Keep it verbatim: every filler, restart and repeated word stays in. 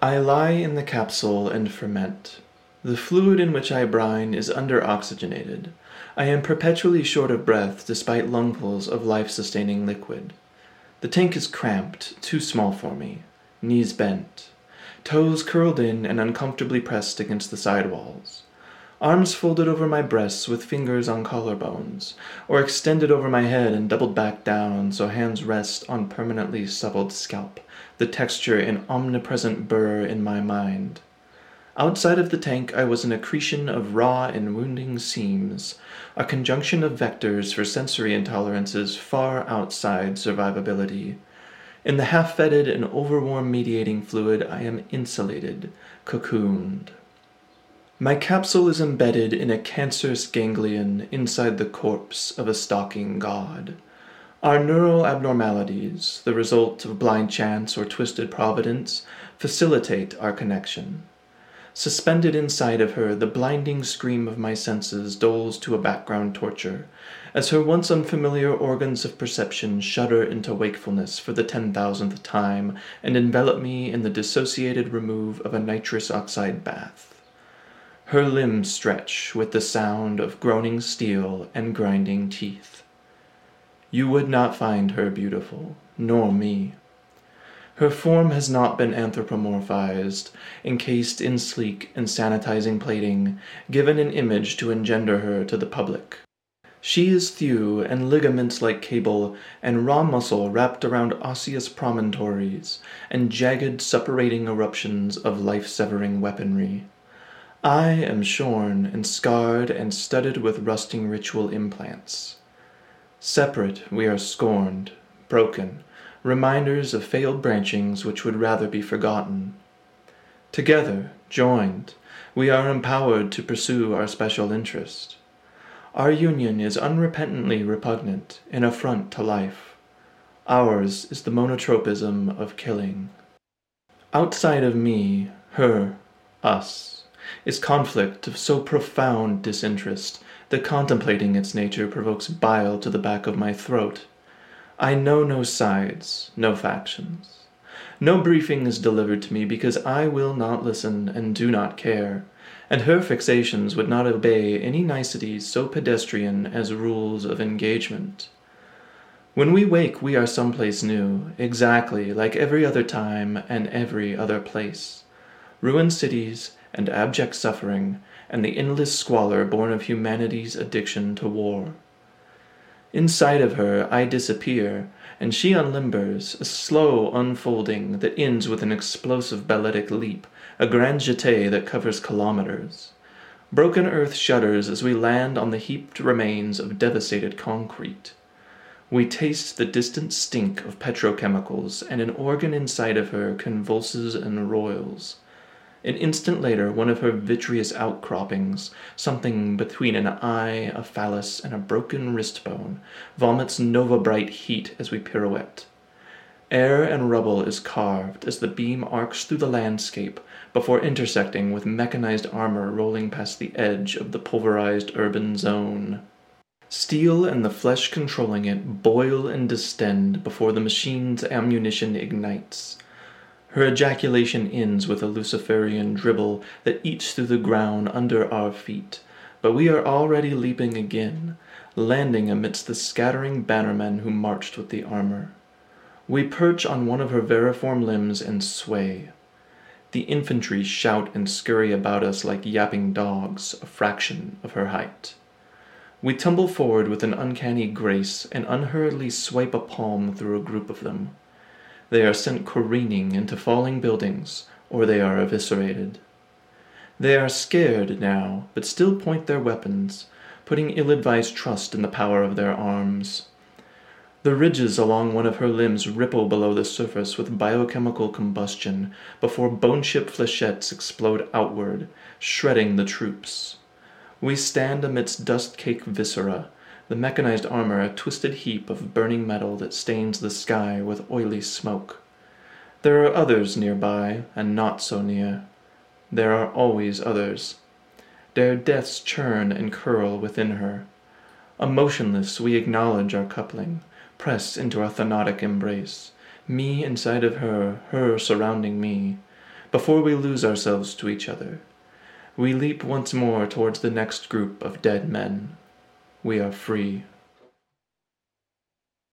I lie in the capsule and ferment. The fluid in which I brine is under-oxygenated. I am perpetually short of breath despite lungfuls of life-sustaining liquid. The tank is cramped, too small for me. Knees bent. Toes curled in and uncomfortably pressed against the sidewalls. Arms folded over my breasts with fingers on collarbones, or extended over my head and doubled back down so hands rest on permanently suppled scalp, the texture an omnipresent burr in my mind. Outside of the tank I was an accretion of raw and wounding seams, a conjunction of vectors for sensory intolerances far outside survivability. In the half-fetid and overwarm mediating fluid I am insulated, cocooned. My capsule is embedded in a cancerous ganglion inside the corpse of a stalking god. Our neural abnormalities, the result of blind chance or twisted providence, facilitate our connection. Suspended inside of her, the blinding scream of my senses doles to a background torture, as her once unfamiliar organs of perception shudder into wakefulness for the ten thousandth time and envelop me in the dissociated remove of a nitrous oxide bath. Her limbs stretch with the sound of groaning steel and grinding teeth. You would not find her beautiful, nor me. Her form has not been anthropomorphized, encased in sleek and sanitizing plating, given an image to engender her to the public. She is thew and ligaments like cable, and raw muscle wrapped around osseous promontories, and jagged suppurating eruptions of life-severing weaponry. I am shorn and scarred and studded with rusting ritual implants. Separate, we are scorned, broken, reminders of failed branchings which would rather be forgotten. Together, joined, we are empowered to pursue our special interest. Our union is unrepentantly repugnant, an affront to life. Ours is the monotropism of killing. Outside of me, her, us, is conflict of so profound disinterest that contemplating its nature provokes bile to the back of my throat. I know no sides, no factions. No briefing is delivered to me because I will not listen and do not care, and her fixations would not obey any niceties so pedestrian as rules of engagement. When we wake we are someplace new, exactly like every other time and every other place. Ruined cities and abject suffering, and the endless squalor born of humanity's addiction to war. Inside of her I disappear, and she unlimbers, a slow unfolding that ends with an explosive balletic leap, a grand jeté that covers kilometers. Broken earth shudders as we land on the heaped remains of devastated concrete. We taste the distant stink of petrochemicals, and an organ inside of her convulses and roils. An instant later, one of her vitreous outcroppings, something between an eye, a phallus, and a broken wrist bone, vomits nova-bright heat as we pirouette. Air and rubble is carved as the beam arcs through the landscape before intersecting with mechanized armor rolling past the edge of the pulverized urban zone. Steel and the flesh controlling it boil and distend before the machine's ammunition ignites. Her ejaculation ends with a Luciferian dribble that eats through the ground under our feet, but we are already leaping again, landing amidst the scattering bannermen who marched with the armor. We perch on one of her veriform limbs and sway. The infantry shout and scurry about us like yapping dogs, a fraction of her height. We tumble forward with an uncanny grace and unhurriedly swipe a palm through a group of them. They are sent careening into falling buildings, or they are eviscerated. They are scared now, but still point their weapons, putting ill-advised trust in the power of their arms. The ridges along one of her limbs ripple below the surface with biochemical combustion before bone-chip flechettes explode outward, shredding the troops. We stand amidst dust-caked viscera, the mechanized armor a twisted heap of burning metal that stains the sky with oily smoke. There are others nearby, and not so near. There are always others. Their deaths churn and curl within her. Emotionless we acknowledge our coupling, press into our thanatic embrace, me inside of her, her surrounding me. before we lose ourselves to each other. We leap once more towards the next group of dead men. We are free.